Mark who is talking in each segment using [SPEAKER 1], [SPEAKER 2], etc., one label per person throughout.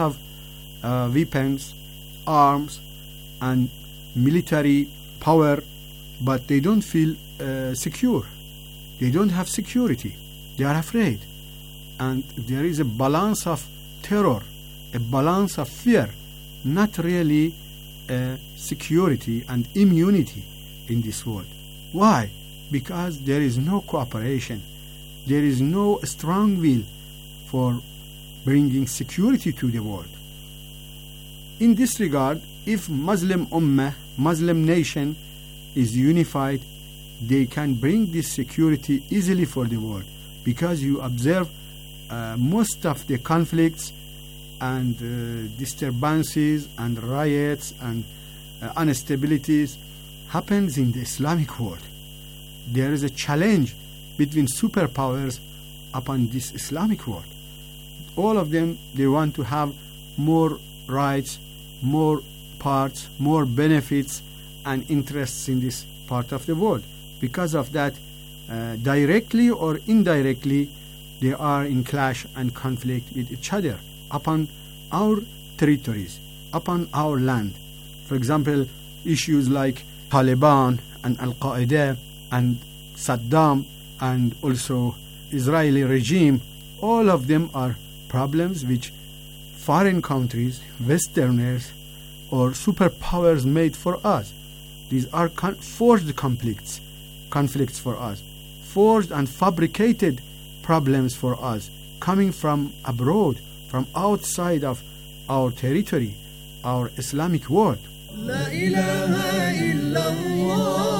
[SPEAKER 1] have weapons, arms, and military power, but they don't feel secure. They don't have security. They are afraid. And there is a balance of terror, a balance of fear, not really security and immunity in this world. Why? Because there is no cooperation. There is no strong will for bringing security to the world. In this regard, if Muslim Ummah, Muslim nation is unified, they can bring this security easily for the world, because you observe most of the conflicts and disturbances and riots and instabilities happens in the Islamic world. There is a challenge between superpowers upon this Islamic world. All of them, they want to have more rights, more parts, more benefits and interests in this part of the world. Because of that, directly or indirectly, they are in clash and conflict with each other upon our territories, upon our land. For example, issues like Taliban and Al-Qaeda and Saddam and also Israeli regime, all of them are problems which foreign countries, Westerners or superpowers made for us. These are forged conflicts for us, forged and fabricated problems for us, coming from abroad, from outside of our territory, our Islamic world. La ilaha illallah.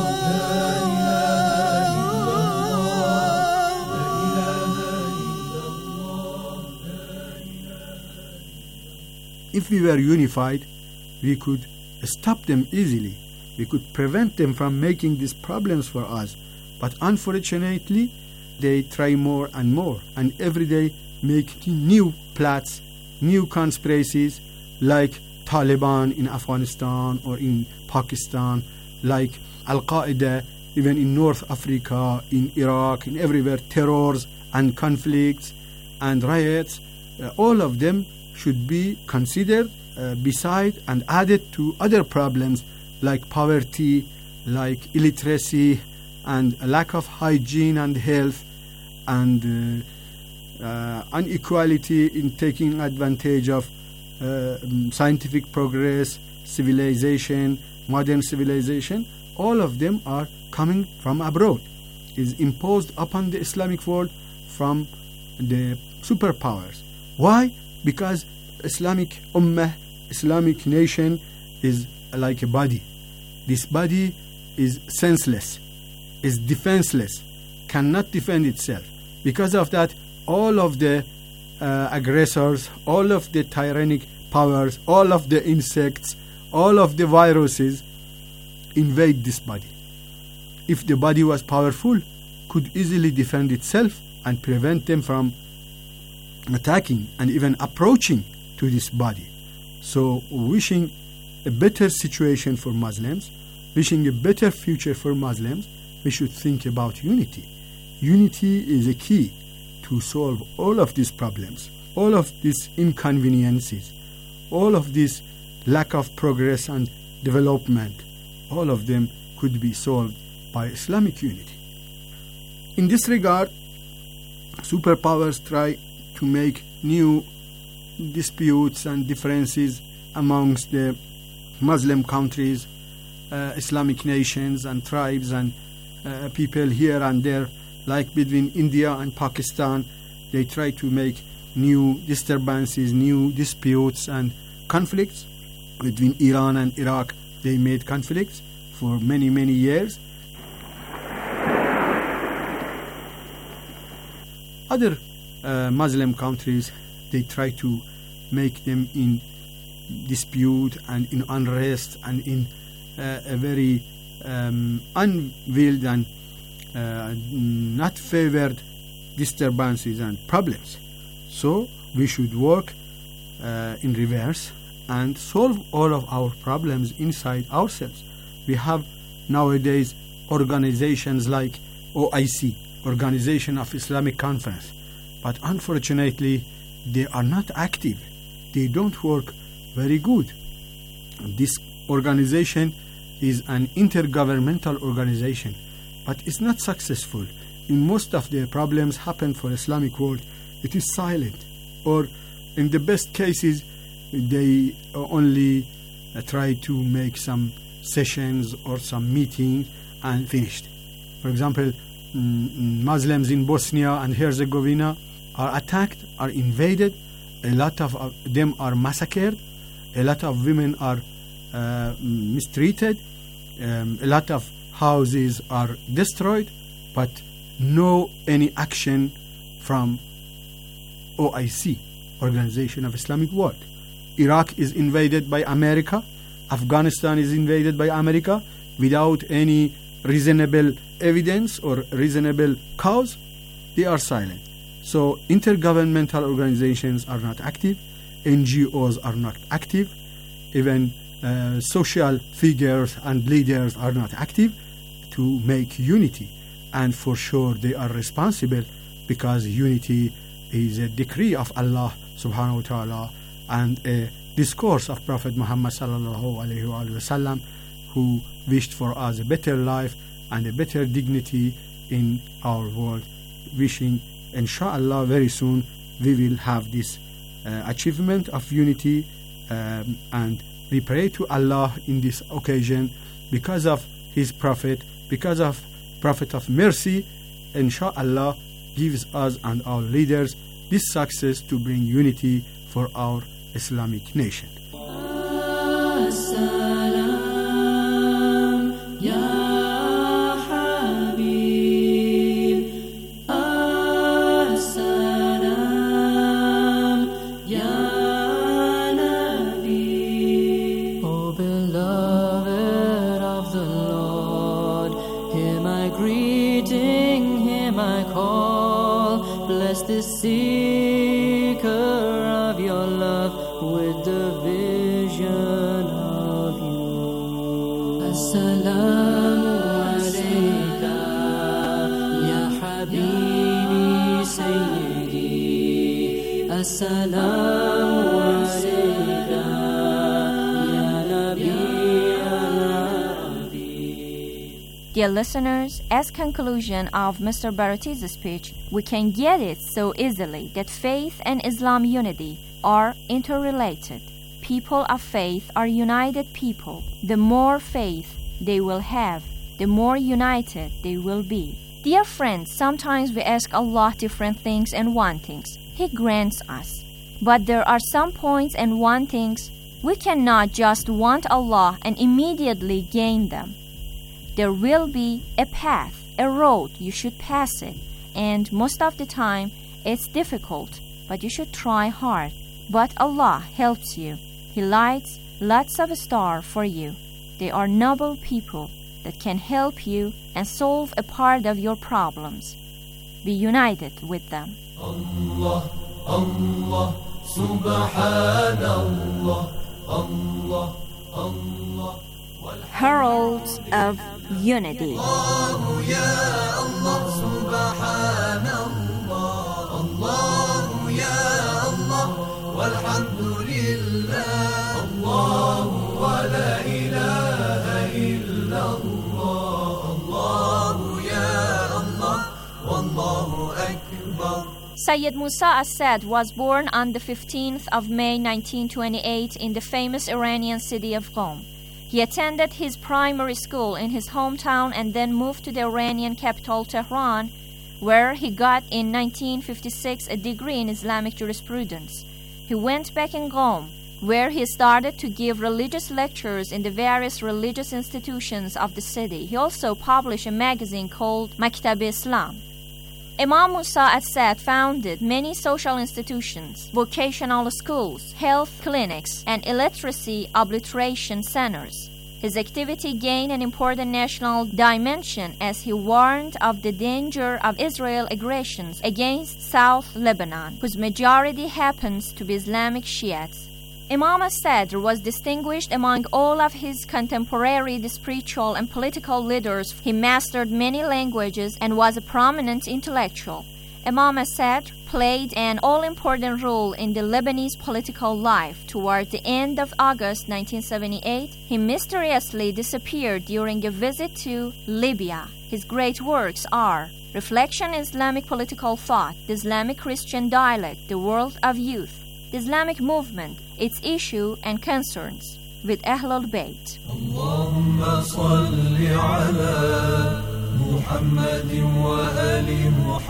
[SPEAKER 1] If we were unified, we could stop them easily. We could prevent them from making these problems for us. But unfortunately, they try more and more, and every day make new plots, new conspiracies, like Taliban in Afghanistan or in Pakistan, like Al-Qaeda even in North Africa, in Iraq, in everywhere, terrors and conflicts and riots. All of them should be considered beside and added to other problems like poverty, like illiteracy, and a lack of hygiene and health, and inequality in taking advantage of scientific progress, civilization, modern civilization. All of them are coming from abroad, is imposed upon the Islamic world from the superpowers. Why? Because Islamic Ummah, Islamic nation is like a body. This body is senseless, is defenseless, cannot defend itself. Because of that, all of the aggressors, all of the tyrannic powers, all of the insects, all of the viruses invade this body. If the body was powerful, could easily defend itself and prevent them from attacking and even approaching to this body. So wishing a better situation for Muslims, wishing a better future for Muslims, we should think about unity. Unity is a key to solve all of these problems, all of these inconveniences, all of this lack of progress and development. All of them could be solved by Islamic unity. In this regard, superpowers try to make new disputes and differences amongst the Muslim countries, Islamic nations and tribes and people here and there, like between India and Pakistan. They try to make new disturbances, new disputes and conflicts. Between Iran and Iraq, they made conflicts for many, many years. Other Muslim countries, they try to make them in dispute and in unrest and in a very unwilled and not favored disturbances and problems. So we should work in reverse and solve all of our problems inside ourselves. We have nowadays organizations like OIC, Organization of Islamic Conference, but unfortunately they are not active. they don't work very good. This organization is an intergovernmental organization, but it's not successful. In most of the problems happen for Islamic world, it is silent, or in the best cases, they only try to make some sessions or some meetings and finished. For example, Muslims in Bosnia and Herzegovina are attacked, are invaded, a lot of them are massacred, a lot of women are mistreated, a lot of houses are destroyed, but no any action from OIC, Organization of Islamic World. Iraq is invaded by America, Afghanistan is invaded by America without any reasonable evidence or reasonable cause. They are silent. So intergovernmental organizations are not active, NGOs are not active, even social figures and leaders are not active to make unity. And for sure they are responsible, because unity is a decree of Allah subhanahu wa ta'ala and a discourse of Prophet Muhammad sallallahu alayhi wa sallam, who wished for us a better life and a better dignity in our world. Wishing, inshallah, very soon we will have this achievement of unity, and we pray to Allah in this occasion, because of His Prophet, because of Prophet of mercy, inshallah, gives us and our leaders this success to bring unity for our Islamic nation.
[SPEAKER 2] The seeker of your love with the vision of you. As-salamu alayka ya habibi sayyidi. As-salamu alayka ya nabi al-arabi.
[SPEAKER 3] Dear listeners, as conclusion of Mr. Barati's speech, we can get it so easily that faith and Islam unity are interrelated. People of faith are united people. The more faith they will have, the more united they will be. Dear friends, sometimes we ask Allah different things and wantings. He grants us. But there are some points and wantings we cannot just want Allah and immediately gain them. There will be a path, a road, you should pass it. And most of the time, it's difficult, but you should try hard. But Allah helps you. He lights lots of stars for you. They are noble people that can help you and solve a part of your problems. Be united with them.
[SPEAKER 2] Allah, Allah, Subhanallah, Allah, Allah.
[SPEAKER 3] Heralds of Unity.
[SPEAKER 2] Allah, ya Allah, Subhanallah, Allah, ya Allah, walhamdulillah, Allah, wa la ilaha illallah, Allah, ya Allah, wallahu akbar.
[SPEAKER 3] Sayyid Musa Assad was born on the 15th of May 1928 in the famous Iranian city of Qom. He attended his primary school in his hometown and then moved to the Iranian capital Tehran, where he got in 1956 a degree in Islamic jurisprudence. He went back in Qom, where he started to give religious lectures in the various religious institutions of the city. He also published a magazine called Maktab-e-Islam. Imam Musa Assad founded many social institutions, vocational schools, health clinics, and illiteracy obliteration centers. His activity gained an important national dimension as he warned of the danger of Israel aggressions against South Lebanon, whose majority happens to be Islamic Shiites. Imam Assad was distinguished among all of his contemporary spiritual and political leaders. He mastered many languages and was a prominent intellectual. Imam Assad played an all-important role in the Lebanese political life. Toward the end of August 1978, he mysteriously disappeared during a visit to Libya. His great works are Reflection in Islamic Political Thought, The Islamic Christian Dialect, The World of Youth, The Islamic Movement, Its Issue and Concerns, with Ahlul Bayt.
[SPEAKER 2] Allahumma salli ala Muhammadin wa ali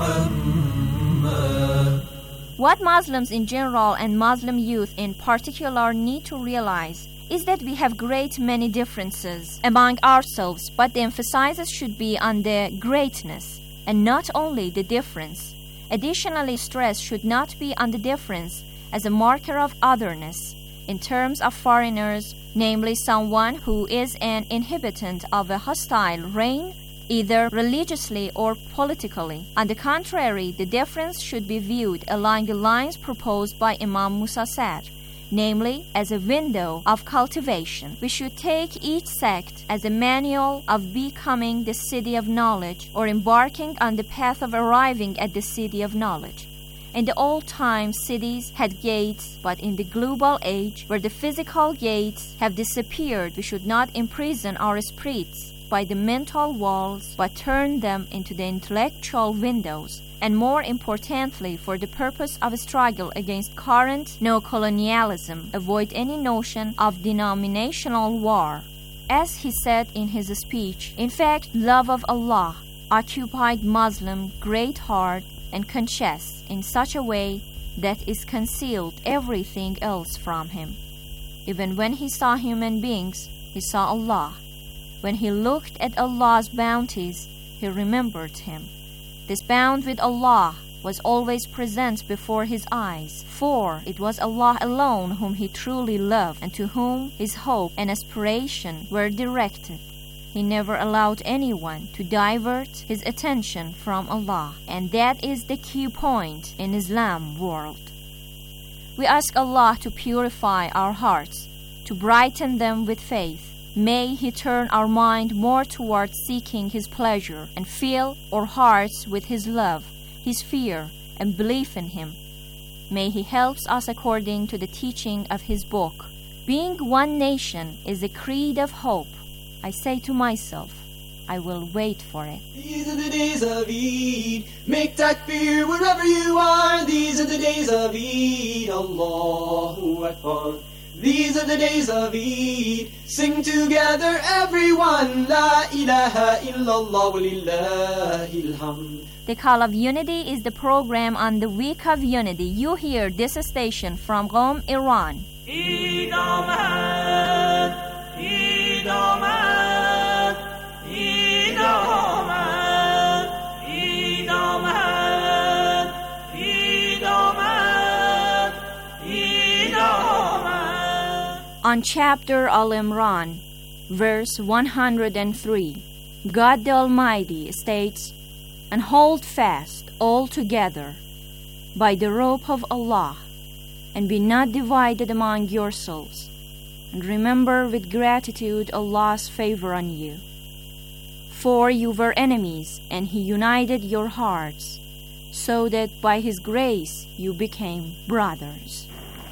[SPEAKER 2] Muhammad.
[SPEAKER 3] What Muslims in general and Muslim youth in particular need to realize is that we have great many differences among ourselves, but the emphasis should be on the greatness and not only the difference. Additionally, stress should not be on the difference as a marker of otherness. In terms of foreigners, namely someone who is an inhabitant of a hostile reign, either religiously or politically. On the contrary, the difference should be viewed along the lines proposed by Imam Musa Sadr, namely as a window of cultivation. We should take each sect as a manual of becoming the city of knowledge or embarking on the path of arriving at the city of knowledge. In the old times, cities had gates, but in the global age, where the physical gates have disappeared, we should not imprison our spirits by the mental walls, but turn them into the intellectual windows, and more importantly, for the purpose of a struggle against current neo-colonialism, avoid any notion of denominational war. As he said in his speech, in fact, love of Allah occupied Muslim great heart and conscience in such a way that is concealed everything else from him. Even when he saw human beings, he saw Allah. When he looked at Allah's bounties, he remembered him. This bond with Allah was always present before his eyes, for it was Allah alone whom he truly loved and to whom his hope and aspiration were directed. He never allowed anyone to divert his attention from Allah, and that is the key point in Islam world. We ask Allah to purify our hearts, to brighten them with faith. May He turn our mind more towards seeking His pleasure and fill our hearts with His love, His fear, and belief in Him. May He help us according to the teaching of His book. Being one nation is a creed of hope. I say to myself, I will wait for it.
[SPEAKER 2] These are the days of Eid. Make takbir wherever you are. These are the days of Eid. Allahu Akbar. These are the days of Eid. Sing together everyone. La ilaha illallah walillahil hamd.
[SPEAKER 3] The Call of Unity is the program on the Week of Unity. You hear this station from Qom, Iran.
[SPEAKER 2] Eid Ahmad, Eid Ahmad, Eid Ahmad, Eid Ahmad, Eid Ahmad, Eid Ahmad.
[SPEAKER 3] On chapter Al-Imran, verse 103, God the Almighty states, "And hold fast all together by the rope of Allah, and be not divided among yourselves, and remember with gratitude Allah's favor on you. For you were enemies, and He united your hearts, so that by His grace you became brothers."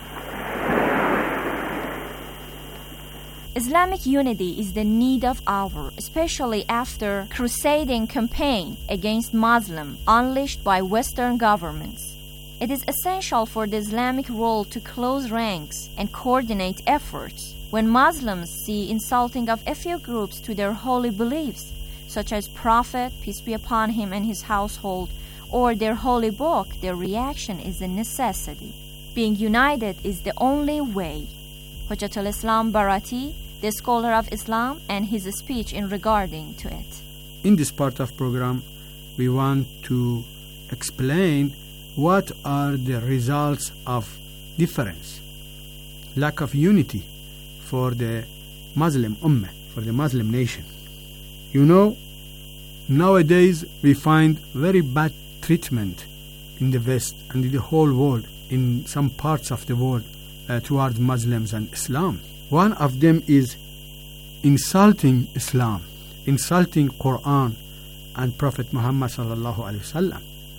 [SPEAKER 3] Islamic unity is the need of hour, especially after crusading campaign against Muslim unleashed by Western governments. It is essential for the Islamic world to close ranks and coordinate efforts. When Muslims see insulting of a few groups to their holy beliefs, such as Prophet, peace be upon him and his household, or their holy book, their reaction is a necessity. Being united is the only way. Hujjatul Islam Barati, the scholar of Islam, and his speech in regarding to it.
[SPEAKER 1] In this part of program, we want to explain what are the results of difference, lack of unity for the Muslim Ummah, for the Muslim nation. You know, nowadays we find very bad treatment in the West and in the whole world, in some parts of the world, towards Muslims and Islam. One of them is insulting Islam, insulting Quran and Prophet Muhammad sallallahu alaihi wasallam.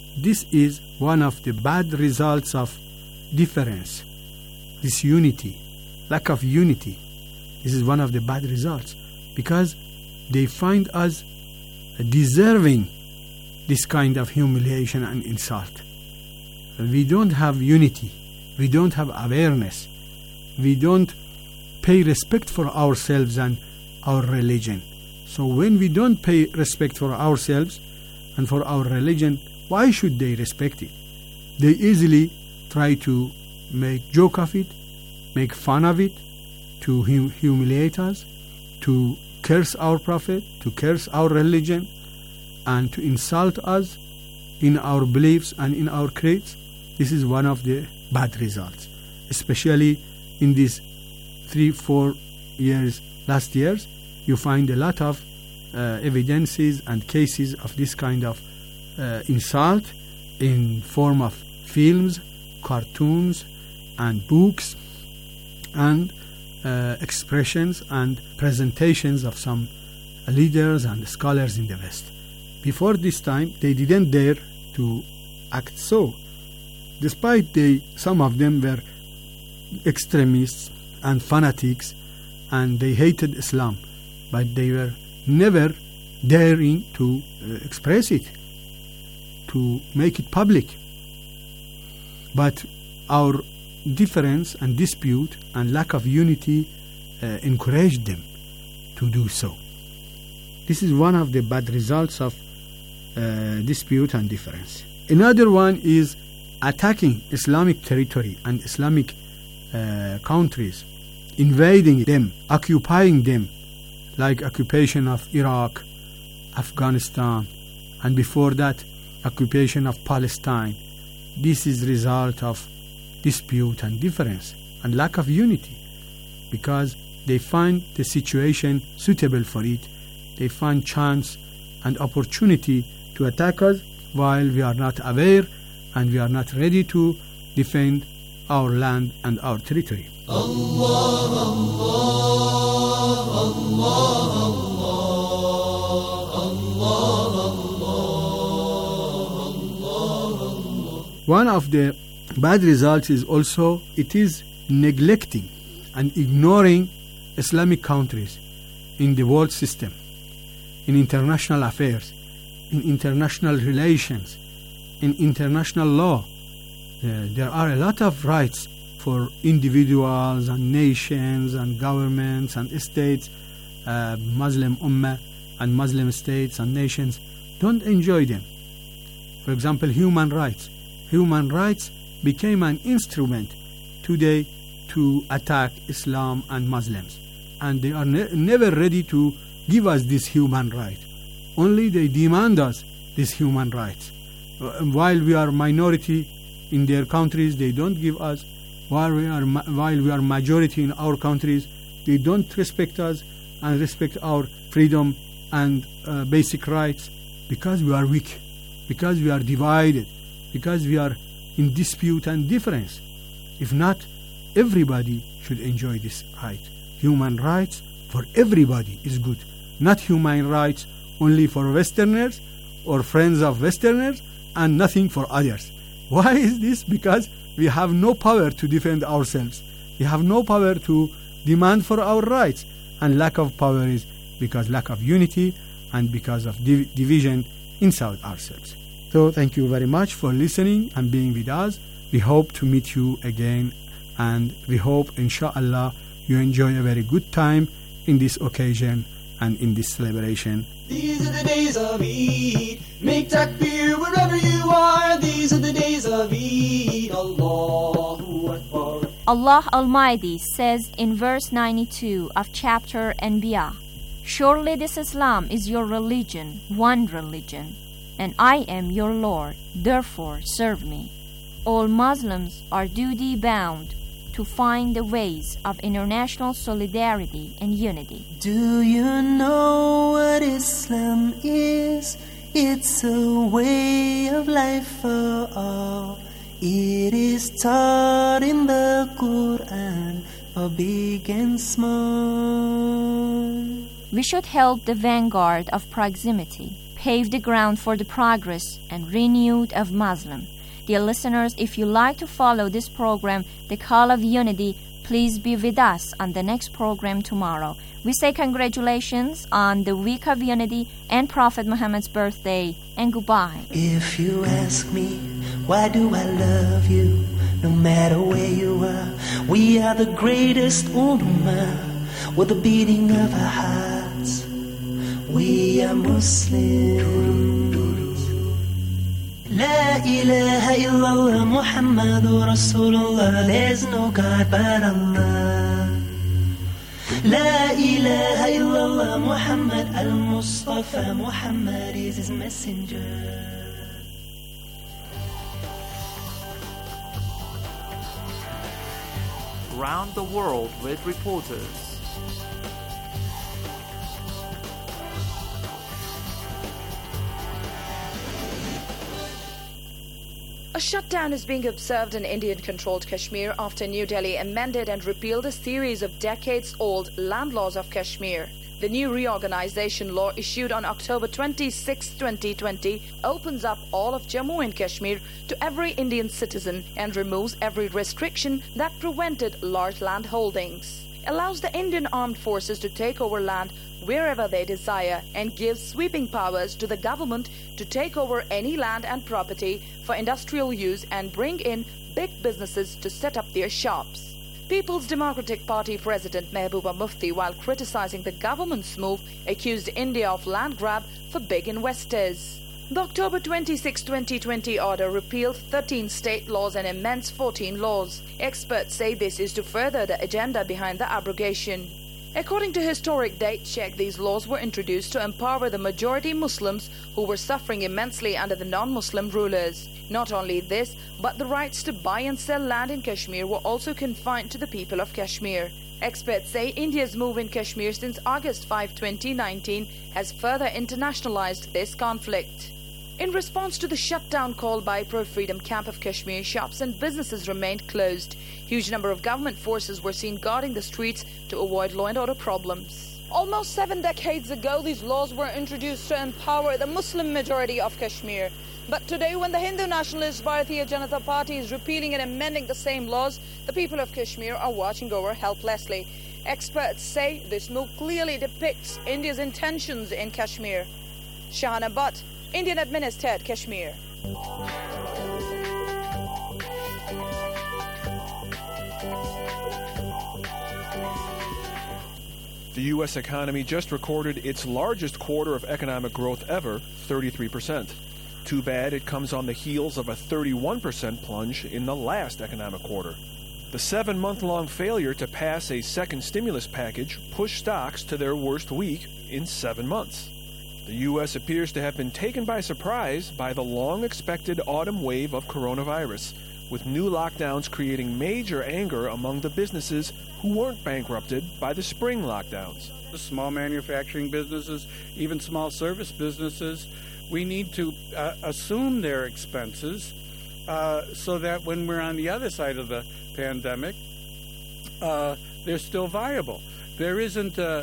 [SPEAKER 1] this is one of the bad results of difference, disunity, lack of unity. This is one of the bad results because they find us deserving this kind of humiliation and insult. We don't have unity. We don't have awareness. We don't pay respect for ourselves and our religion. So when we don't pay respect for ourselves and for our religion, why should they respect it? They easily try to make joke of it, make fun of it, to humiliate us, to curse our prophet, to curse our religion, and to insult us in our beliefs and in our creeds. This is one of the bad results, especially in these 3-4 years, last years. You find a lot of evidences and cases of this kind of insult in form of films, cartoons, and books, and expressions and presentations of some leaders and scholars in the West. Before this time, they didn't dare to act so, despite some of them were extremists and fanatics, and they hated Islam, but they were never daring to express it, to make it public. But our difference and dispute and lack of unity encouraged them to do so. This is one of the bad results of dispute and difference. Another one is attacking Islamic territory and Islamic countries, invading them, occupying them, like occupation of Iraq, Afghanistan, and before that, occupation of Palestine. This is the result of dispute and difference and lack of unity, because they find the situation suitable for it. They find chance and opportunity to attack us while we are not aware and we are not ready to defend our land and our territory. Allah, Allah, Allah, Allah. One of the bad results is also it is neglecting and ignoring Islamic countries in the world system, in international affairs, in international relations, in international law. There are a lot of rights for individuals and nations and governments and states. Muslim ummah and Muslim states and nations don't enjoy them. For example, human rights. Human rights became an instrument today to attack Islam and Muslims, and they are never ready to give us this human right. Only they demand us this human rights. While we are minority in their countries, they don't give us. While we are majority in our countries, they don't respect us and respect our freedom and basic rights, because we are weak, because we are divided, because we are in dispute and difference. If not, everybody should enjoy this right. Human rights for everybody is good, not human rights only for Westerners or friends of Westerners and nothing for others. Why is this? Because we have no power to defend ourselves. We have no power to demand for our rights. And lack of power is because lack of unity and because of division inside ourselves. So thank you very much for listening and being with us. We hope to meet you again, and we hope, inshallah, you enjoy a very good time in this occasion and in this celebration.
[SPEAKER 2] These are the days of Eid. Make takbir wherever you are. These are the days of Eid. Allahu Akbar.
[SPEAKER 3] Allah Almighty says in verse 92 of chapter Anbiya, "Surely this Islam is your religion, one religion, and I am your Lord, therefore serve me." All Muslims are duty bound to find the ways of international solidarity and unity.
[SPEAKER 4] Do you know what Islam is? It's a way of life for all. It is taught in the Quran for big and small.
[SPEAKER 3] We should help the vanguard of proximity, paved the ground for the progress and renewed of Muslim. Dear listeners, if you like to follow this program, The Call of Unity, please be with us on the next program tomorrow. We say congratulations on the Week of Unity and Prophet Muhammad's birthday, and goodbye.
[SPEAKER 4] If you ask me, why do I love you? No matter where you are, we are the greatest ummah with the beating of our hearts. We are Muslims. La ilaha illallah Muhammadur Rasulullah. There's no God but Allah. La ilaha illallah Muhammad al-Mustafa. Muhammad is his messenger.
[SPEAKER 5] Round the world with reporters.
[SPEAKER 6] A shutdown is being observed in Indian-controlled Kashmir after New Delhi amended and repealed a series of decades-old land laws of Kashmir. The new reorganization law issued on October 26, 2020 opens up all of Jammu and Kashmir to every Indian citizen and removes every restriction that prevented large land holdings. Allows the Indian Armed Forces to take over land wherever they desire and gives sweeping powers to the government to take over any land and property for industrial use and bring in big businesses to set up their shops. People's Democratic Party President Mehbooba Mufti, while criticizing the government's move, accused India of land grab for big investors. The October 26, 2020 order repealed 13 state laws and amends 14 laws. Experts say this is to further the agenda behind the abrogation. According to historic date check, these laws were introduced to empower the majority Muslims who were suffering immensely under the non-Muslim rulers. Not only this, but the rights to buy and sell land in Kashmir were also confined to the people of Kashmir. Experts say India's move in Kashmir since August 5, 2019 has further internationalized this conflict. In response to the shutdown called by Pro-Freedom Camp of Kashmir, shops and businesses remained closed. Huge number of government forces were seen guarding the streets to avoid law and order problems. Almost 7 decades ago, these laws were introduced to empower the Muslim majority of Kashmir. But today, when the Hindu nationalist Bharatiya Janata Party is repealing and amending the same laws, the people of Kashmir are watching over helplessly. Experts say this move clearly depicts India's intentions in Kashmir. Shahana Butt, Indian-administered Kashmir.
[SPEAKER 7] The U.S. economy just recorded its largest quarter of economic growth ever, 33%. Too bad it comes on the heels of a 31% plunge in the last economic quarter. The 7-month-long failure to pass a second stimulus package pushed stocks to their worst week in 7 months. The U.S. appears to have been taken by surprise by the long-expected autumn wave of coronavirus, with new lockdowns creating major anger among the businesses who weren't bankrupted by the spring lockdowns.
[SPEAKER 8] The small manufacturing businesses, even small service businesses, we need to assume their expenses so that when we're on the other side of the pandemic, they're still viable. There isn't a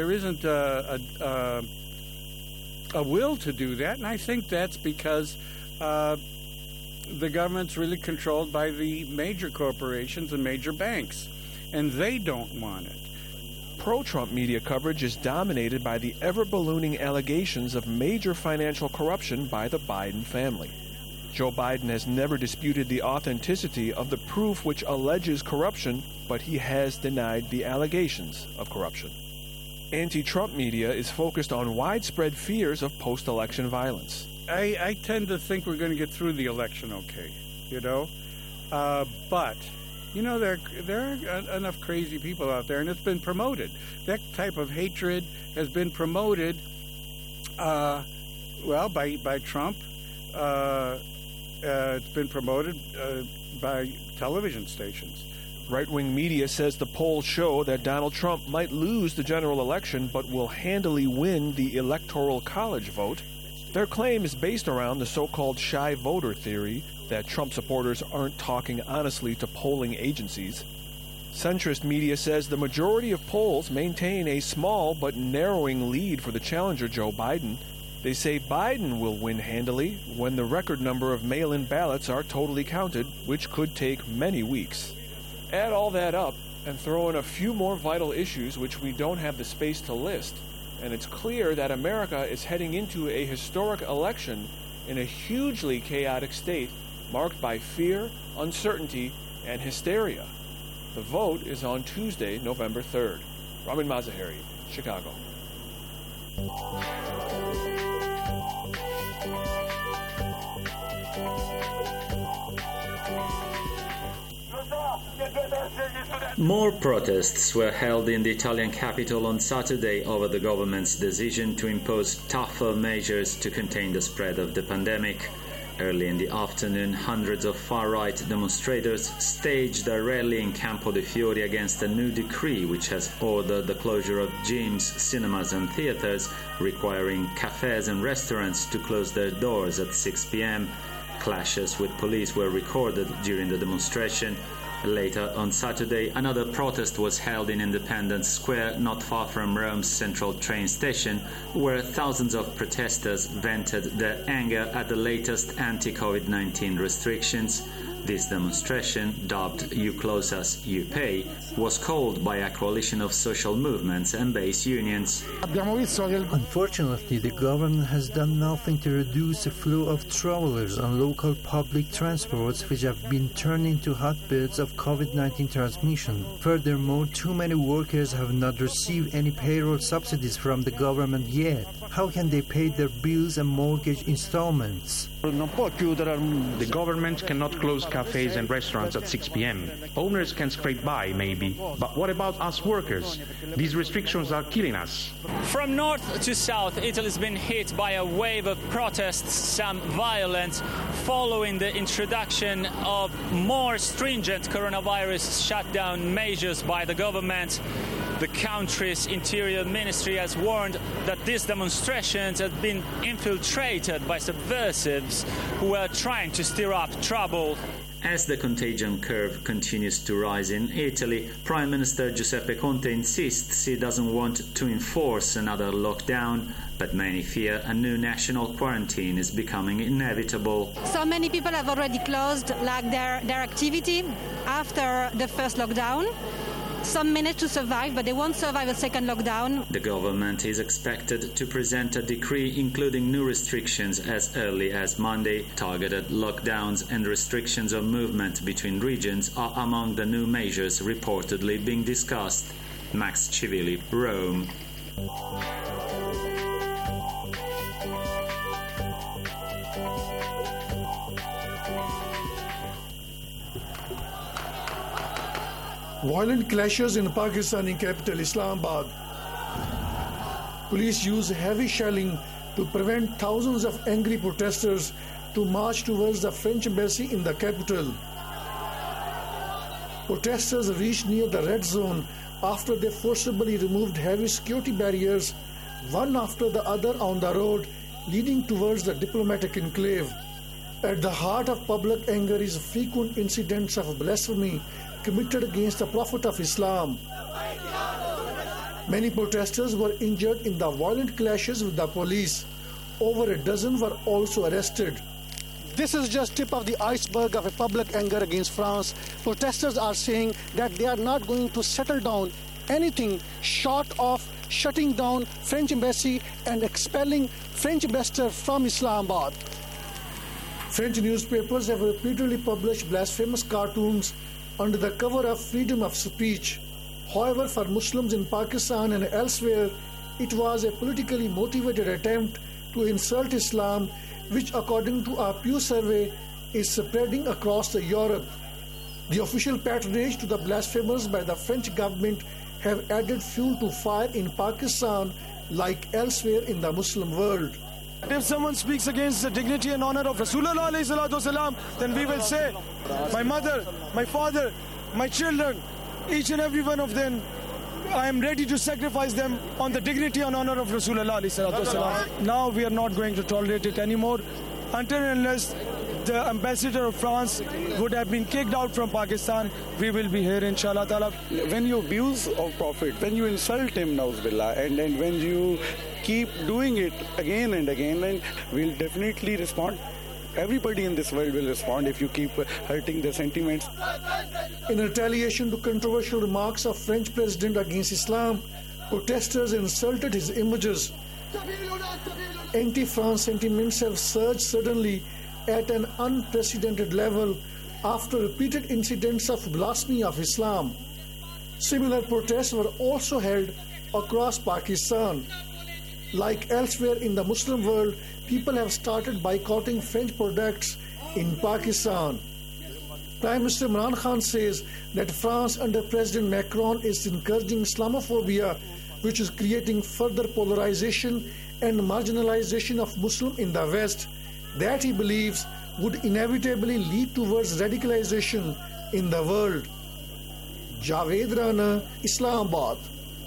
[SPEAKER 8] will to do that, and I think that's because the government's really controlled by the major corporations and major banks, and they don't want it.
[SPEAKER 7] Pro-Trump media coverage is dominated by the ever-ballooning allegations of major financial corruption by the Biden family. Joe Biden has never disputed the authenticity of the proof which alleges corruption, but he has denied the allegations of corruption. Anti-Trump media is focused on widespread fears of post-election violence.
[SPEAKER 8] I tend to think we're going to get through the election okay, but there are enough crazy people out there, and it's been promoted. That type of hatred has been promoted, by Trump. It's been promoted by television stations.
[SPEAKER 7] Right-wing media says the polls show that Donald Trump might lose the general election but will handily win the Electoral College vote. Their claim is based around the so-called shy voter theory that Trump supporters aren't talking honestly to polling agencies. Centrist media says the majority of polls maintain a small but narrowing lead for the challenger Joe Biden. They say Biden will win handily when the record number of mail-in ballots are totally counted, which could take many weeks. Add all that up and throw in a few more vital issues which we don't have the space to list, and it's clear that America is heading into a historic election in a hugely chaotic state marked by fear, uncertainty, and hysteria. The vote is on Tuesday, November 3rd. Ramin Mazaheri, Chicago.
[SPEAKER 9] More protests were held in the Italian capital on Saturday over the government's decision to impose tougher measures to contain the spread of the pandemic. Early in the afternoon, hundreds of far-right demonstrators staged a rally in Campo de' Fiori against a new decree which has ordered the closure of gyms, cinemas and theaters, requiring cafes and restaurants to close their doors at 6 p.m. Clashes with police were recorded during the demonstration. Later on Saturday, another protest was held in Independence Square, not far from Rome's central train station, where thousands of protesters vented their anger at the latest anti-COVID-19 restrictions. This demonstration, dubbed You Close Us, You Pay, was called by a coalition of social movements and base unions.
[SPEAKER 10] Unfortunately, the government has done nothing to reduce the flow of travelers on local public transports, which have been turned into hotbeds of COVID-19 transmission. Furthermore, too many workers have not received any payroll subsidies from the government yet. How can they pay their bills and mortgage installments?
[SPEAKER 11] The government cannot close cafes and restaurants at 6 p.m. Owners can scrape by, maybe. But what about us workers? These restrictions are killing us.
[SPEAKER 12] From north to south, Italy's been hit by a wave of protests, some violent, following the introduction of more stringent coronavirus shutdown measures by the government. The country's interior ministry has warned that these demonstrations have been infiltrated by subversives who are trying to stir up trouble.
[SPEAKER 9] As the contagion curve continues to rise in Italy, Prime Minister Giuseppe Conte insists he doesn't want to enforce another lockdown, but many fear a new national quarantine is becoming inevitable.
[SPEAKER 13] So many people have already closed their activity after the first lockdown. Some manage to survive, but they won't survive a second lockdown.
[SPEAKER 9] The government is expected to present a decree including new restrictions as early as Monday. Targeted lockdowns and restrictions of movement between regions are among the new measures reportedly being discussed. Max Civilli, Rome.
[SPEAKER 14] Violent clashes in Pakistani capital Islamabad. Police use heavy shelling to prevent thousands of angry protesters to march towards the French embassy in the capital. Protesters reached near the red zone after they forcibly removed heavy security barriers, one after the other on the road leading towards the diplomatic enclave. At the heart of public anger is frequent incidents of blasphemy committed against the Prophet of Islam. Many protesters were injured in the violent clashes with the police. Over a dozen were also arrested. This is just tip of the iceberg of a public anger against France. Protesters are saying that they are not going to settle down anything short of shutting down French embassy and expelling French ambassador from Islamabad. French newspapers have repeatedly published blasphemous cartoons under the cover of freedom of speech. However, for Muslims in Pakistan and elsewhere, it was a politically motivated attempt to insult Islam, which according to a Pew survey is spreading across Europe. The official patronage to the blasphemers by the French government have added fuel to fire in Pakistan like elsewhere in the Muslim world.
[SPEAKER 15] If someone speaks against the dignity and honor of Rasulullah, then we will say, my mother, my father, my children, each and every one of them, I am ready to sacrifice them on the dignity and honor of Rasulullah. Now we are not going to tolerate it anymore until and unless the ambassador of France would have been kicked out from Pakistan, we will be here, inshallah ta'ala.
[SPEAKER 8] When you abuse our Prophet, when you insult him, na'uzubillah, and when you keep doing it again and again, then we'll definitely respond. Everybody in this world will respond if you keep hurting their sentiments.
[SPEAKER 14] In retaliation to controversial remarks of French president against Islam, protesters insulted his images. Anti-France sentiments have surged suddenly at an unprecedented level after repeated incidents of blasphemy of Islam. Similar protests were also held across Pakistan. Like elsewhere in the Muslim world, people have started boycotting French products in Pakistan. Prime Minister Imran Khan says that France under President Macron is encouraging Islamophobia, which is creating further polarization and marginalization of Muslims in the West, that he believes would inevitably lead towards radicalization in the world. Javed Rana, Islamabad.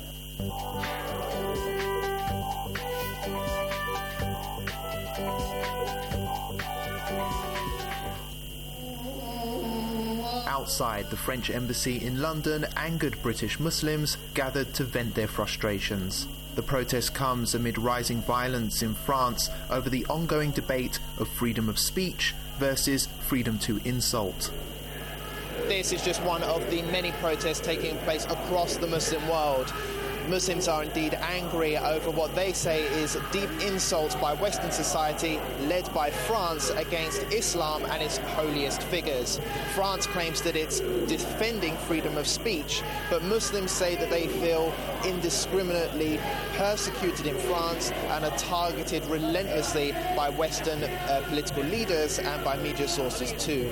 [SPEAKER 16] Outside the French embassy in London, angered British Muslims gathered to vent their frustrations. The protest comes amid rising violence in France over the ongoing debate of freedom of speech versus freedom to insult.
[SPEAKER 17] This is just one of the many protests taking place across the Muslim world. Muslims are indeed angry over what they say is deep insults by Western society led by France against Islam and its holiest figures. France claims that it's defending freedom of speech, but Muslims say that they feel indiscriminately persecuted in France and are targeted relentlessly by Western political leaders and by media sources too.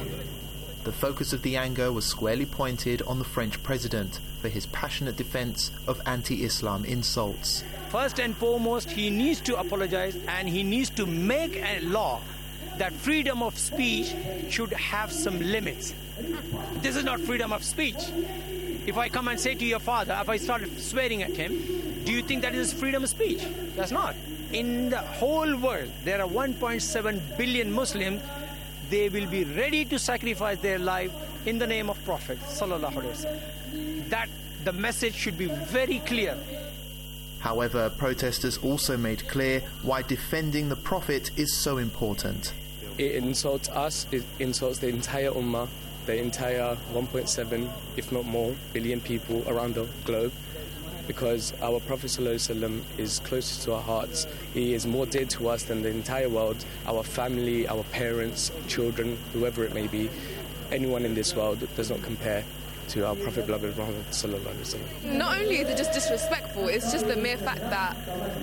[SPEAKER 16] The focus of the anger was squarely pointed on the French president for his passionate defense of anti-Islam insults.
[SPEAKER 18] First and foremost, he needs to apologize and he needs to make a law that freedom of speech should have some limits. This is not freedom of speech. If I come and say to your father, if I start swearing at him, do you think that is freedom of speech? That's not. In the whole world, there are 1.7 billion Muslims. They will be ready to sacrifice their life in the name of Prophet sallallahu alaihi wasallam. That the message should be very clear.
[SPEAKER 16] However, protesters also made clear why defending the Prophet is so important.
[SPEAKER 19] It insults us, it insults the entire Ummah, the entire 1.7, if not more, billion people around the globe. Because our Prophet ﷺ is closest to our hearts. He is more dear to us than the entire world, our family, our parents, children, whoever it may be. Anyone in this world does not compare to our Prophet beloved Muhammad ﷺ.
[SPEAKER 6] Not only is it just disrespectful, it's just the mere fact that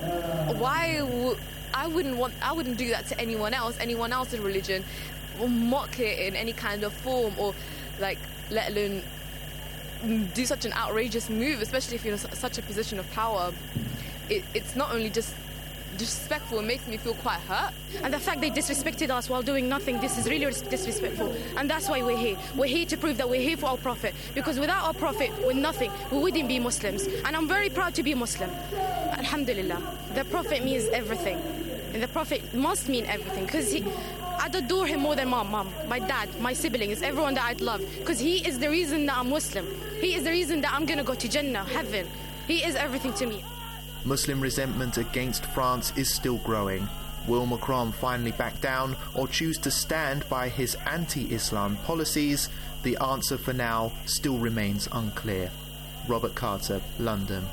[SPEAKER 6] I wouldn't do that to anyone else's religion, or mock it in any kind of form, or let alone do such an outrageous move, especially if you're in such a position of power. It's not only just disrespectful, it makes me feel quite hurt.
[SPEAKER 20] And the fact they disrespected us while doing nothing, this is really disrespectful. And that's why we're here. We're here to prove that we're here for our Prophet. Because without our Prophet, we're nothing. We wouldn't be Muslims. And I'm very proud to be Muslim. Alhamdulillah. The Prophet means everything. And the Prophet must mean everything. Because I'd adore him more than my mom, my dad, my siblings, everyone that I'd love. Because he is the reason that I'm Muslim. He is the reason that I'm going to go to Jannah, heaven. He is everything to me.
[SPEAKER 16] Muslim resentment against France is still growing. Will Macron finally back down or choose to stand by his anti-Islam policies? The answer for now still remains unclear. Robert Carter, London.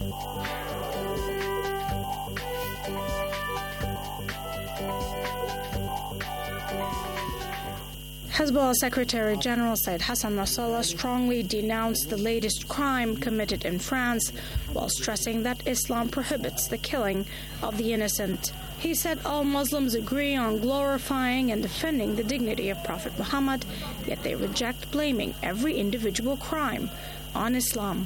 [SPEAKER 21] Hezbollah Secretary General Said Hassan Nasrallah strongly denounced the latest crime committed in France, while stressing that Islam prohibits the killing of the innocent. He said all Muslims agree on glorifying and defending the dignity of Prophet Muhammad, yet they reject blaming every individual crime on Islam.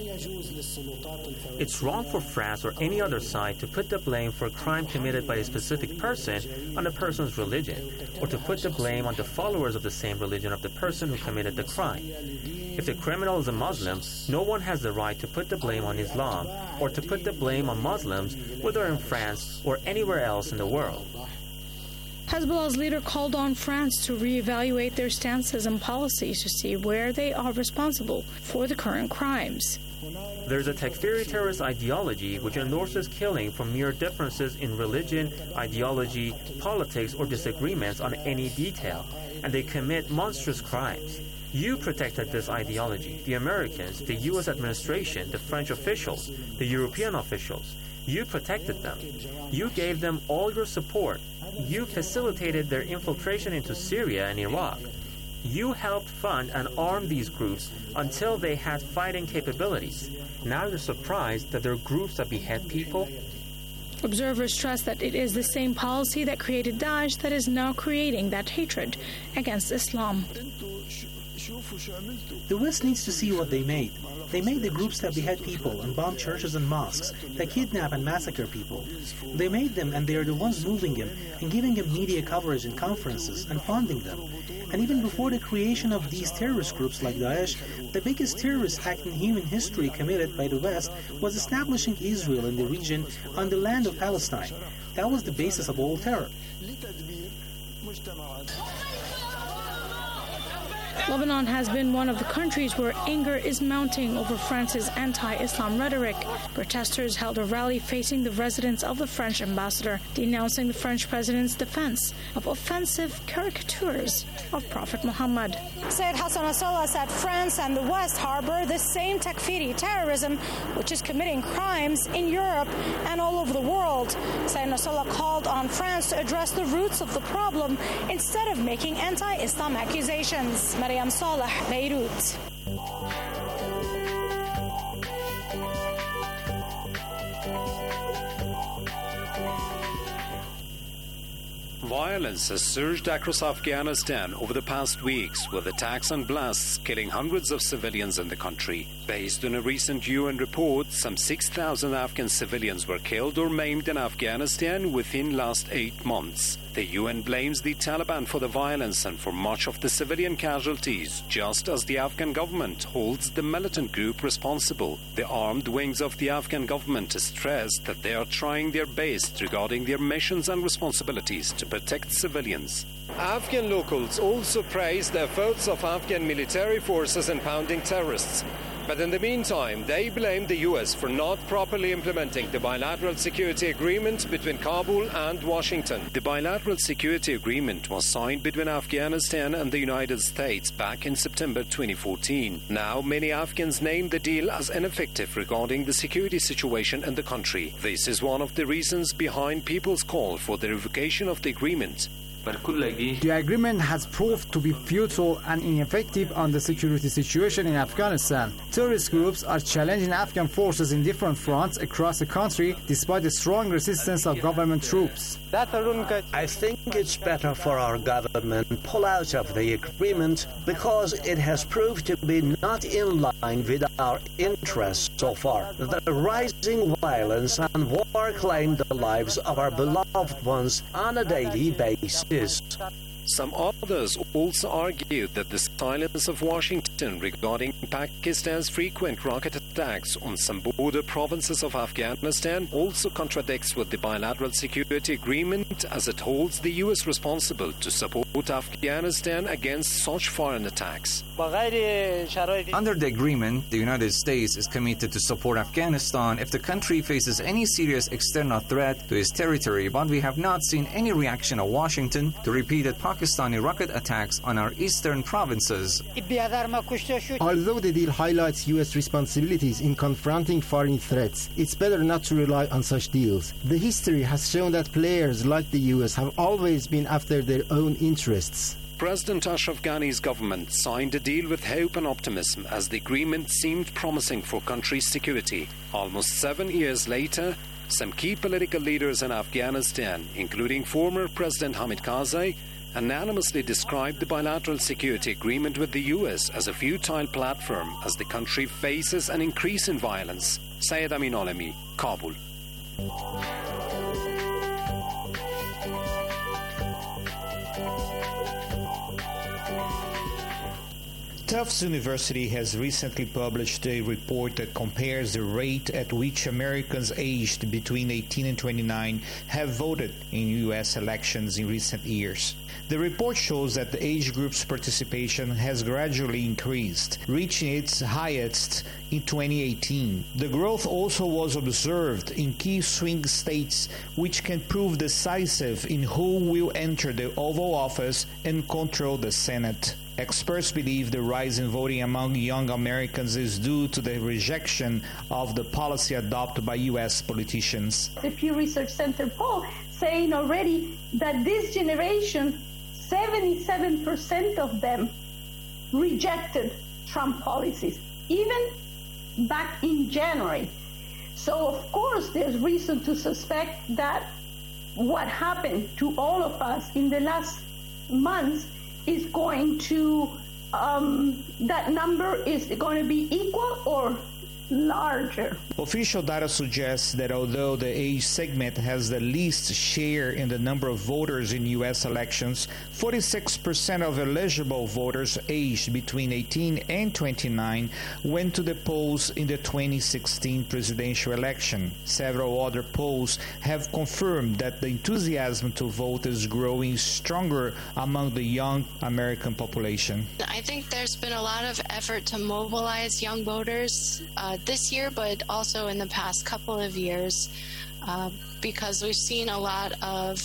[SPEAKER 22] It's wrong for France or any other side to put the blame for a crime committed by a specific person on the person's religion, or to put the blame on the followers of the same religion of the person who committed the crime. If the criminal is a Muslim, no one has the right to put the blame on Islam, or to put the blame on Muslims, whether in France or anywhere else in the world.
[SPEAKER 21] Hezbollah's leader called on France to reevaluate their stances and policies to see where they are responsible for the current crimes.
[SPEAKER 22] There's a Takfiri terrorist ideology which endorses killing for mere differences in religion, ideology, politics, or disagreements on any detail, and they commit monstrous crimes. You protected this ideology, the Americans, the U.S. administration, the French officials, the European officials. You protected them. You gave them all your support. You facilitated their infiltration into Syria and Iraq. You helped fund and arm these groups until they had fighting capabilities. Now you're surprised that there are groups that behead people?
[SPEAKER 21] Observers stress that it is the same policy that created Daesh that is now creating that hatred against Islam.
[SPEAKER 1] The West needs to see what they made. They made the groups that behead people and bomb churches and mosques, that kidnap and massacre people. They made them, and they are the ones moving them and giving them media coverage and conferences and funding them. And even before the creation of these terrorist groups like Daesh, the biggest terrorist act in human history committed by the West was establishing Israel in the region on the land of Palestine. That was the basis of all terror.
[SPEAKER 21] Lebanon has been one of the countries where anger is mounting over France's anti-Islam rhetoric. Protesters held a rally facing the residence of the French ambassador, denouncing the French president's defense of offensive caricatures of Prophet Muhammad.
[SPEAKER 13] Said Hassan Nasrallah said France and the West harbor the same Takfiri terrorism, which is committing crimes in Europe and all over the world. Said Nasrallah called on France to address the roots of the problem instead of making anti-Islam accusations. Mariam Saleh, Beirut.
[SPEAKER 2] Violence has surged across Afghanistan over the past weeks, with attacks and blasts killing hundreds of civilians in the country. Based on a recent UN report, some 6,000 Afghan civilians were killed or maimed in Afghanistan within last 8 months. The UN blames the Taliban for the violence and for much of the civilian casualties, just as the Afghan government holds the militant group responsible. The armed wings of the Afghan government stress that they are trying their best regarding their missions and responsibilities to protect civilians. Afghan locals also praised the efforts of Afghan military forces in pounding terrorists. But in the meantime, they blame the US for not properly implementing the bilateral security agreement between Kabul and Washington. The bilateral security agreement was signed between Afghanistan and the United States back in September 2014. Now, many Afghans name the deal as ineffective regarding the security situation in the country. This is one of the reasons behind people's call for the revocation of the agreement.
[SPEAKER 23] The agreement has proved to be futile and ineffective on the security situation in Afghanistan. Terrorist groups are challenging Afghan forces in different fronts across the country despite the strong resistance of government troops.
[SPEAKER 24] I think it's better for our government to pull out of the agreement because it has proved to be not in line with our interests so far. The rising violence and war claim the lives of our beloved ones on a daily basis.
[SPEAKER 2] Some others also argued that the silence of Washington regarding Pakistan's frequent rocket attacks on some border provinces of Afghanistan also contradicts with the bilateral security agreement, as it holds the U.S. responsible to support Afghanistan against such foreign attacks.
[SPEAKER 25] Under the agreement, the United States is committed to support Afghanistan if the country faces any serious external threat to its territory, but we have not seen any reaction of Washington to repeated Pakistani rocket attacks on our eastern provinces.
[SPEAKER 26] Although the deal highlights U.S. responsibilities in confronting foreign threats, it's better not to rely on such deals. The history has shown that players like the U.S. have always been after their own interests.
[SPEAKER 2] President Ashraf Ghani's government signed a deal with hope and optimism as the agreement seemed promising for country's security. Almost 7 years later, some key political leaders in Afghanistan, including former President Hamid Karzai, unanimously described the bilateral security agreement with the U.S. as a futile platform as the country faces an increase in violence. Syed Amin Alami, Kabul.
[SPEAKER 3] Tufts University has recently published a report that compares the rate at which Americans aged between 18 and 29 have voted in U.S. elections in recent years. The report shows that the age group's participation has gradually increased, reaching its highest in 2018. The growth also was observed in key swing states, which can prove decisive in who will enter the Oval Office and control the Senate. Experts believe the rise in voting among young Americans is due to the rejection of the policy adopted by U.S. politicians.
[SPEAKER 4] The Pew Research Center poll saying already that this generation, 77% of them rejected Trump policies, even back in January. So, of course, there's reason to suspect that what happened to all of us in the last months is going to, that number is going to be equal or larger.
[SPEAKER 3] Official data suggests that although the age segment has the least share in the number of voters in U.S. elections, 46% of eligible voters aged between 18 and 29 went to the polls in the 2016 presidential election. Several other polls have confirmed that the enthusiasm to vote is growing stronger among the young American population.
[SPEAKER 5] I think there's been a lot of effort to mobilize young voters this year, but also in the past couple of years, because we've seen a lot of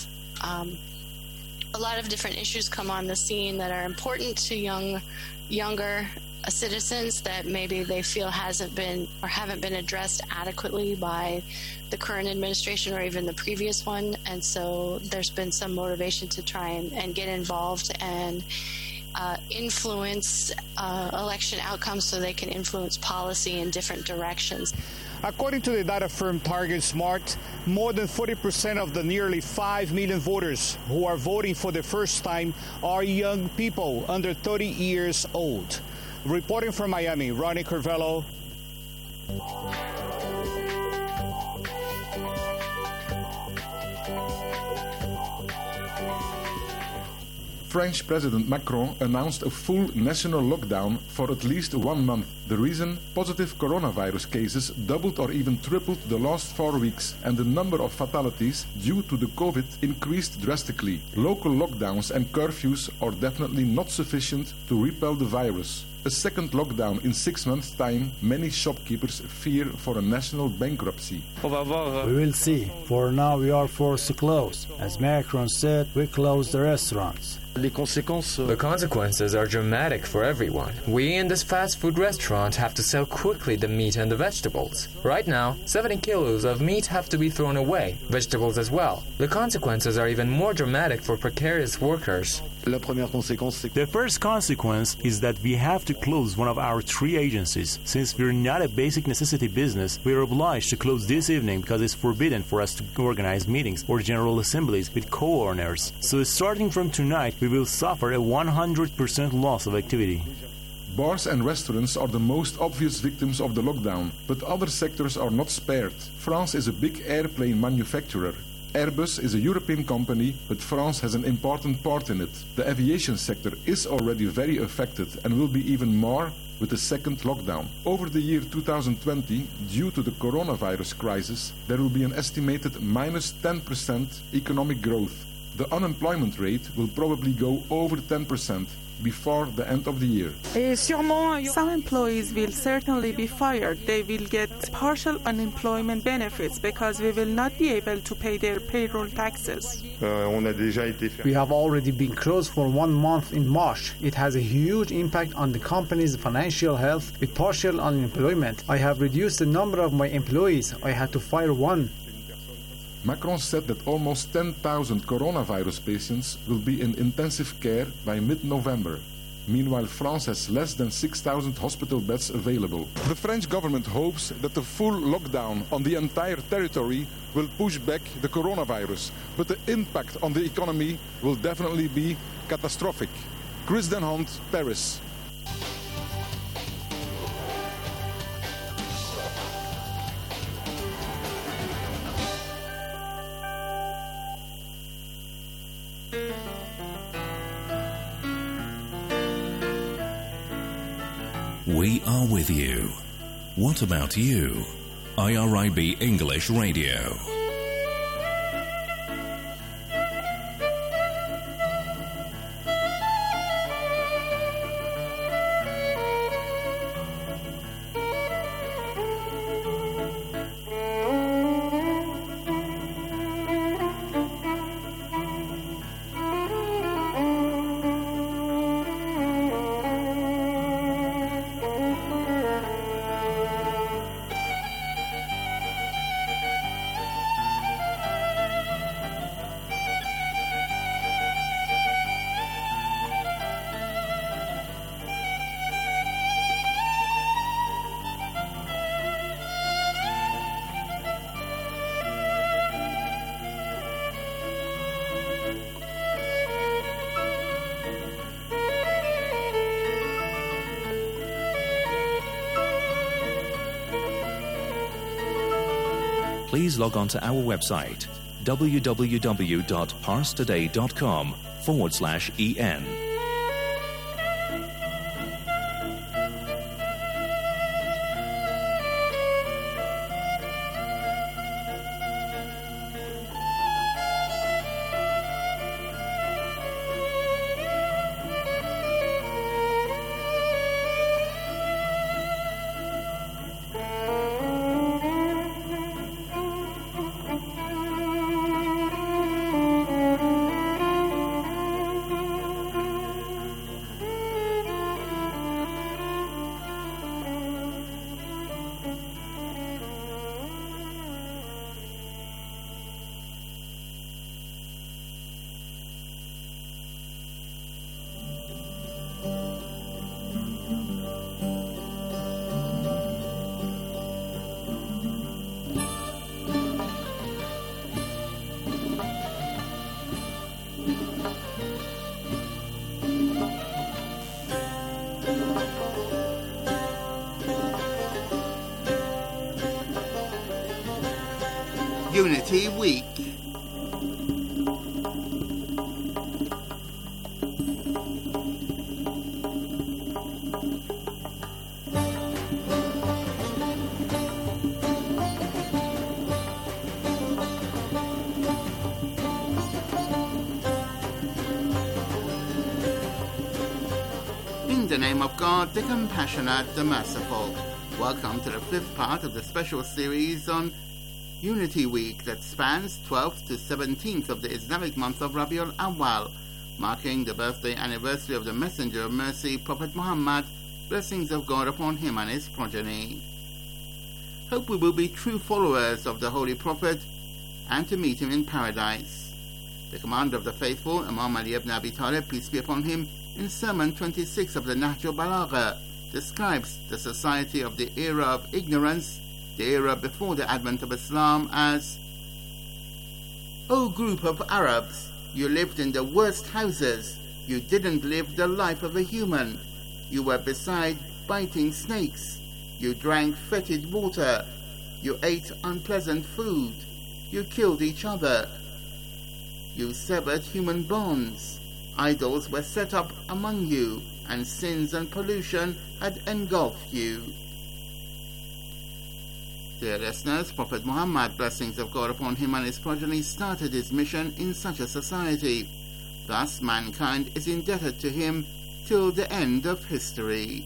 [SPEAKER 5] different issues come on the scene that are important to younger citizens that maybe they feel haven't been addressed adequately by the current administration or even the previous one. And so there's been some motivation to try and get involved and influence election outcomes so they can influence policy in different directions.
[SPEAKER 3] According to the data firm Target Smart, more than 40% of the nearly 5 million voters who are voting for the first time are young people under 30 years old. Reporting from Miami, Ronnie Curvello.
[SPEAKER 7] French President Macron announced a full national lockdown for at least 1 month. The reason? Positive coronavirus cases doubled or even tripled the last 4 weeks, and the number of fatalities due to the COVID increased drastically. Local lockdowns and curfews are definitely not sufficient to repel the virus. A second lockdown in 6 months' time, many shopkeepers fear for a national bankruptcy.
[SPEAKER 23] We will see. For now, we are forced to close. As Macron said, we close the restaurants.
[SPEAKER 10] The consequences are dramatic for everyone. We in this fast food restaurant have to sell quickly the meat and the vegetables. Right now, 70 kilos of meat have to be thrown away, vegetables as well. The consequences are even more dramatic for precarious workers.
[SPEAKER 11] The first consequence is that we have to close one of our 3 agencies. Since we're not a basic necessity business, we are obliged to close this evening because it's forbidden for us to organize meetings or general assemblies with co-owners. So starting from tonight, we will suffer a 100% loss of activity.
[SPEAKER 7] Bars and restaurants are the most obvious victims of the lockdown, but other sectors are not spared. France is a big airplane manufacturer. Airbus is a European company, but France has an important part in it. The aviation sector is already very affected and will be even more with the second lockdown. Over the year 2020, due to the coronavirus crisis, there will be an estimated minus 10% economic growth. The unemployment rate will probably go over 10% before the end of the year.
[SPEAKER 27] Some employees will certainly be fired. They will get partial unemployment benefits because we will not be able to pay their payroll taxes.
[SPEAKER 23] We have already been closed for 1 month in March. It has a huge impact on the company's financial health with partial unemployment. I have reduced the number of my employees. I had to fire 1.
[SPEAKER 7] Macron said that almost 10,000 coronavirus patients will be in intensive care by mid-November. Meanwhile, France has less than 6,000 hospital beds available. The French government hopes that the full lockdown on the entire territory will push back the coronavirus, but the impact on the economy will definitely be catastrophic. Chris Den Hond, Paris.
[SPEAKER 8] We are with you. What about you? IRIB English Radio. Please log on to our website www.parstoday.com/en.
[SPEAKER 9] Unity Week. In the name of God, the compassionate, the merciful. Welcome to the fifth part of the special series on Unity Week that spans 12th to 17th of the Islamic month of Rabiul Awwal, marking the birthday anniversary of the Messenger of Mercy, Prophet Muhammad, blessings of God upon him and his progeny. Hope we will be true followers of the Holy Prophet and to meet him in paradise. The commander of the faithful, Imam Ali ibn Abi Talib, peace be upon him, in Sermon 26 of the Nahj al-Balagha, describes the society of the era of ignorance, the era before the advent of Islam, as, O group of Arabs, you lived in the worst houses, you didn't live the life of a human, you were beside biting snakes, you drank fetid water, you ate unpleasant food, you killed each other, you severed human bonds, idols were set up among you, and sins and pollution had engulfed you. Dear listeners, Prophet Muhammad, blessings of God upon him and his progeny, started his mission in such a society. Thus, mankind is indebted to him till the end of history.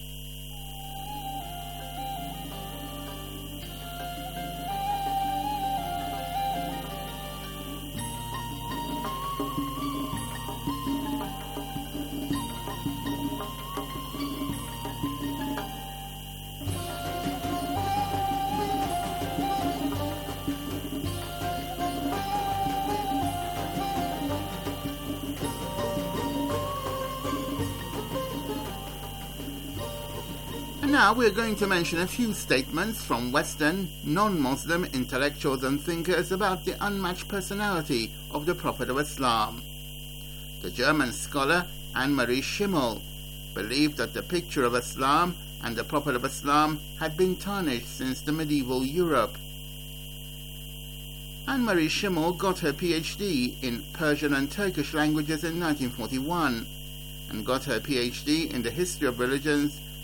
[SPEAKER 9] Now we're going to mention a few statements from Western, non-Muslim intellectuals and thinkers about the unmatched personality of the Prophet of Islam. The German scholar Anne-Marie Schimmel believed that the picture of Islam and the Prophet of Islam had been tarnished since the medieval Europe. Anne-Marie Schimmel got her PhD in Persian and Turkish languages in 1941 and got her PhD in the history of religions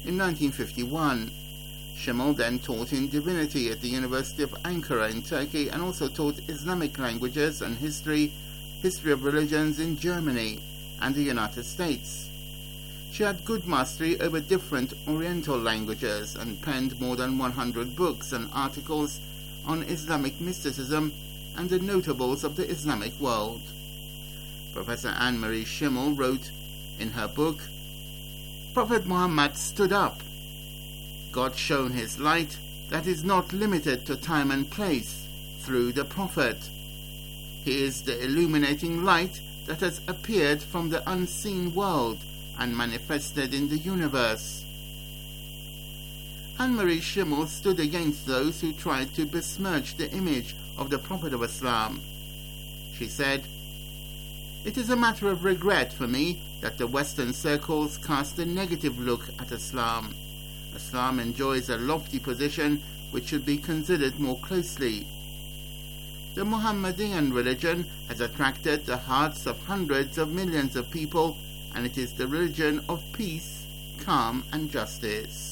[SPEAKER 9] in 1951. Schimmel then taught in divinity at the University of Ankara in Turkey and also taught Islamic languages and history of religions in Germany and the United States. She had good mastery over different Oriental languages and penned more than 100 books and articles on Islamic mysticism and the notables of the Islamic world. Professor Anne-Marie Schimmel wrote in her book, Prophet Muhammad stood up. God shone his light that is not limited to time and place through the Prophet. He is the illuminating light that has appeared from the unseen world and manifested in the universe. Anne-Marie Schimmel stood against those who tried to besmirch the image of the Prophet of Islam. She said, "It is a matter of regret for me that the Western circles cast a negative look at Islam. Islam enjoys a lofty position which should be considered more closely. The Mohammedan religion has attracted the hearts of hundreds of millions of people, and it is the religion of peace, calm, and justice."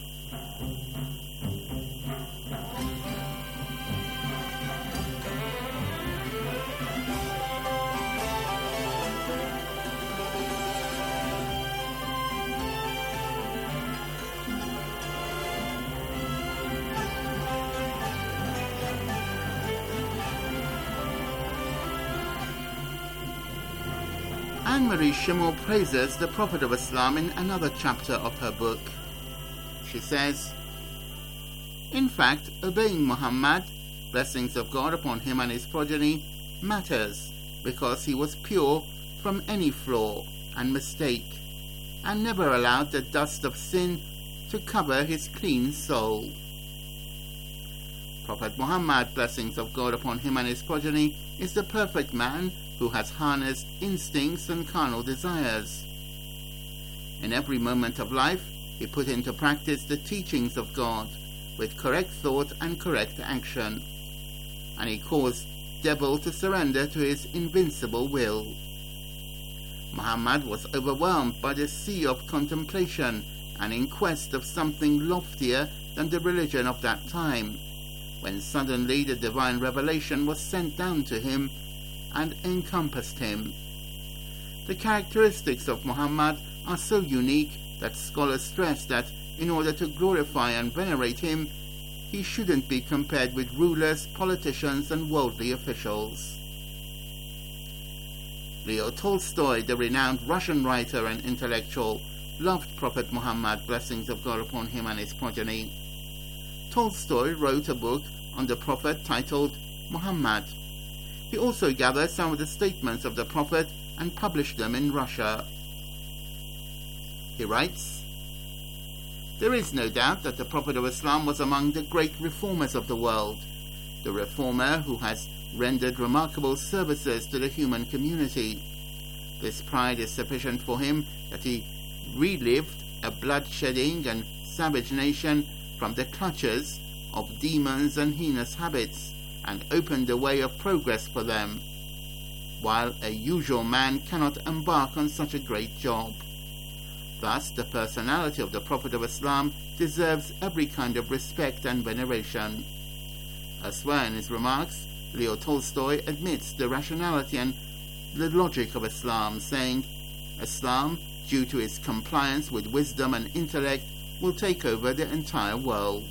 [SPEAKER 9] Anne-Marie Schimmel praises the Prophet of Islam in another chapter of her book. She says, "In fact, obeying Muhammad, blessings of God upon him and his progeny, matters because he was pure from any flaw and mistake, and never allowed the dust of sin to cover his clean soul. Prophet Muhammad, blessings of God upon him and his progeny, is the perfect man who has harnessed instincts and carnal desires. In every moment of life, he put into practice the teachings of God with correct thought and correct action, and he caused devil to surrender to his invincible will. Muhammad was overwhelmed by the sea of contemplation and in quest of something loftier than the religion of that time, when suddenly the divine revelation was sent down to him and encompassed him. The characteristics of Muhammad are so unique that scholars stress that in order to glorify and venerate him, he shouldn't be compared with rulers, politicians, and worldly officials. Leo Tolstoy, the renowned Russian writer and intellectual, loved Prophet Muhammad, blessings of God upon him and his progeny. Tolstoy wrote a book on the Prophet titled Muhammad. He also gathered some of the statements of the Prophet and published them in Russia. He writes, "There is no doubt that the Prophet of Islam was among the great reformers of the world, the reformer who has rendered remarkable services to the human community. This pride is sufficient for him that he relived a bloodshedding and savage nation from the clutches of demons and heinous habits, and opened the way of progress for them, while a usual man cannot embark on such a great job. Thus, the personality of the Prophet of Islam deserves every kind of respect and veneration." Elsewhere in his remarks, Leo Tolstoy admits the rationality and the logic of Islam, saying, "Islam, due to its compliance with wisdom and intellect, will take over the entire world."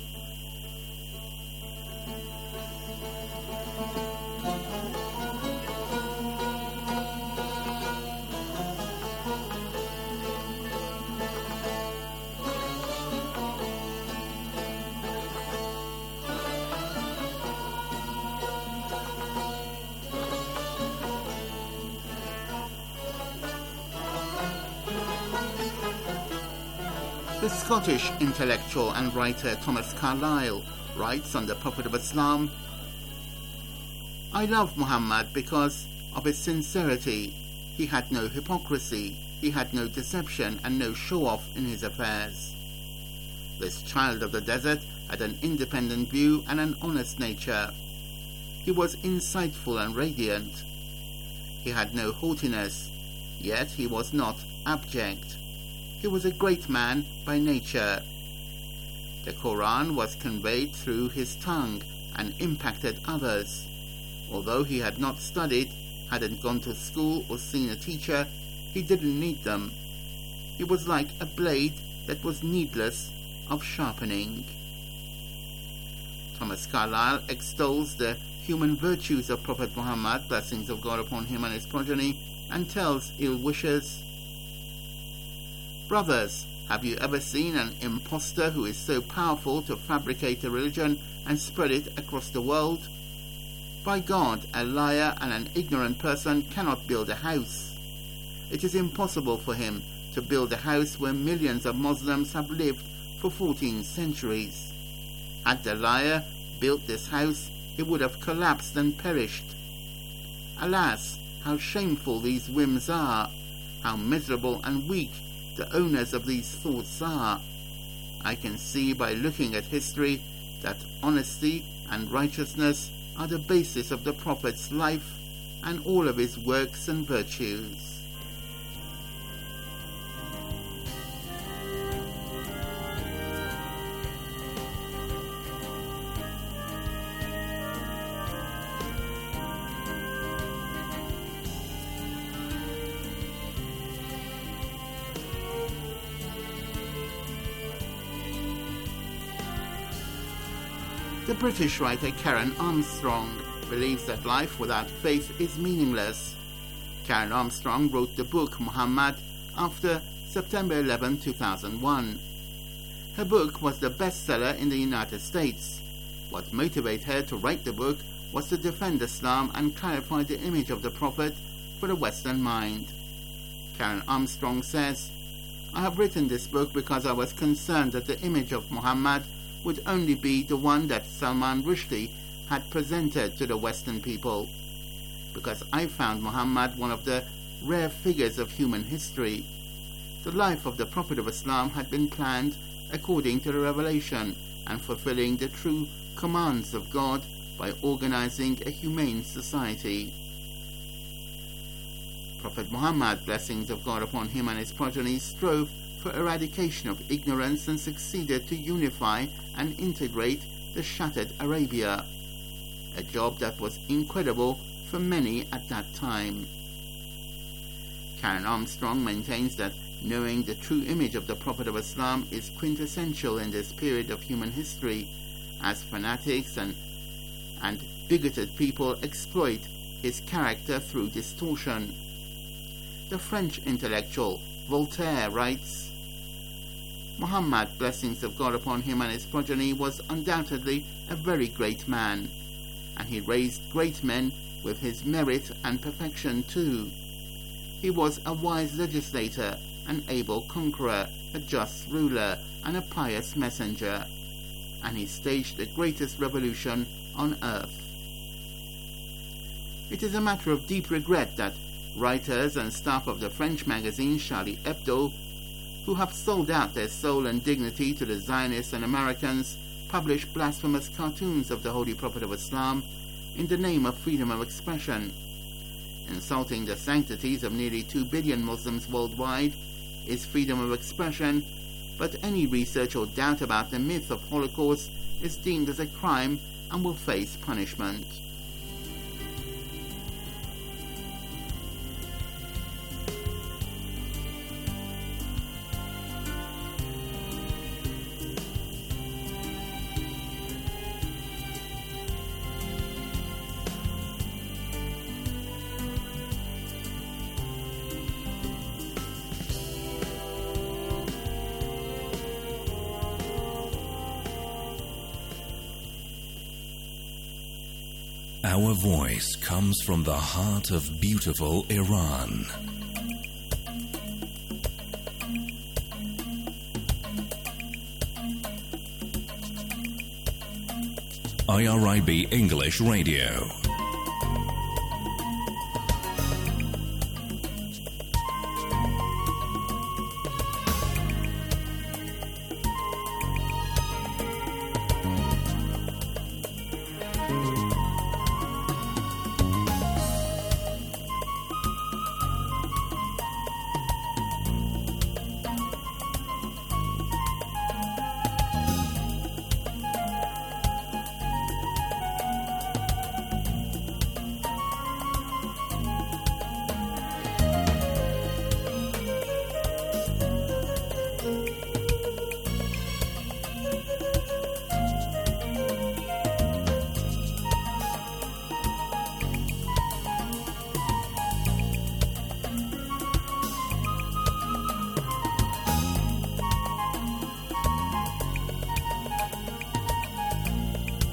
[SPEAKER 9] The Scottish intellectual and writer Thomas Carlyle writes on the Prophet of Islam, "I love Muhammad because of his sincerity. He had no hypocrisy, he had no deception and no show-off in his affairs. This child of the desert had an independent view and an honest nature. He was insightful and radiant. He had no haughtiness, yet he was not abject. he was a great man by nature. The Quran was conveyed through his tongue and impacted others. Although he had not studied, hadn't gone to school or seen a teacher, he didn't need them. He was like a blade that was needless of sharpening. Thomas Carlyle extols the human virtues of Prophet Muhammad, blessings of God upon him and his progeny, and tells ill-wishers, "Brothers, have you ever seen an impostor who is so powerful to fabricate a religion and spread it across the world? By God, a liar and an ignorant person cannot build a house. It is impossible for him to build a house where millions of Muslims have lived for 14 centuries. Had the liar built this house, it would have collapsed and perished. Alas, how shameful these whims are, how miserable and weak the owners of these thoughts are. I can see by looking at history that honesty and righteousness are the basis of the Prophet's life and all of his works and virtues." The British writer Karen Armstrong believes that life without faith is meaningless. Karen Armstrong wrote the book Muhammad after September 11, 2001. Her book was the bestseller in the United States. What motivated her to write the book was to defend Islam and clarify the image of the Prophet for the Western mind. Karen Armstrong says, "I have written this book because I was concerned that the image of Muhammad would only be the one that Salman Rushdie had presented to the Western people, because I found Muhammad one of the rare figures of human history. The life of the Prophet of Islam had been planned according to the revelation and fulfilling the true commands of God by organizing a humane society." Prophet Muhammad, blessings of God upon him and his progeny, strove for eradication of ignorance and succeeded to unify and integrate the shattered Arabia, a job that was incredible for many at that time. Karen Armstrong maintains that knowing the true image of the Prophet of Islam is quintessential in this period of human history, as fanatics and bigoted people exploit his character through distortion. The French intellectual Voltaire writes, "Muhammad, blessings of God upon him and his progeny, was undoubtedly a very great man, and he raised great men with his merit and perfection too. He was a wise legislator, an able conqueror, a just ruler, and a pious messenger, and he staged the greatest revolution on earth." It is a matter of deep regret that writers and staff of the French magazine Charlie Hebdo, who have sold out their soul and dignity to the Zionists and Americans, publish blasphemous cartoons of the Holy Prophet of Islam in the name of freedom of expression. Insulting the sanctities of nearly 2 billion Muslims worldwide is freedom of expression, but any research or doubt about the myth of Holocaust is deemed as a crime and will face punishment.
[SPEAKER 8] Our voice comes from the heart of beautiful Iran. IRIB English Radio.